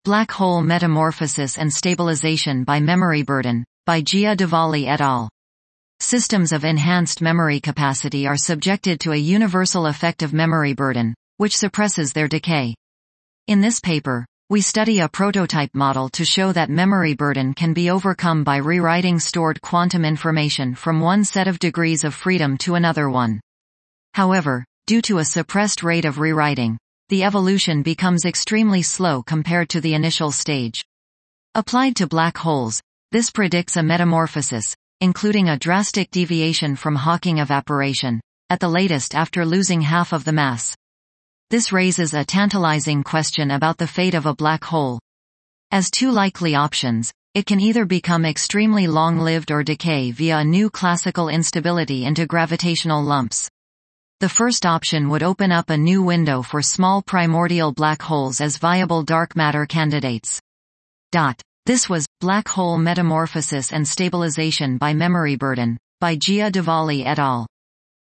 Black hole metamorphosis and stabilization by memory burden, by Gia Dvali et al. Systems of enhanced memory capacity are subjected to a universal effect of memory burden, which suppresses their decay. In this paper, we study a prototype model to show that memory burden can be overcome by rewriting stored quantum information from one set of degrees of freedom to another one. However, due to a suppressed rate of rewriting, the evolution becomes extremely slow compared to the initial stage. Applied to black holes, this predicts a metamorphosis, including a drastic deviation from Hawking evaporation, at the latest after losing half of the mass. This raises a tantalizing question about the fate of a black hole. As two likely options, it can either become extremely long-lived or decay via a new classical instability into gravitational lumps. The first option would open up a new window for small primordial black holes as viable dark matter candidates. This was Black Hole Metamorphosis and Stabilization by Memory Burden, by Gia Dvali et al.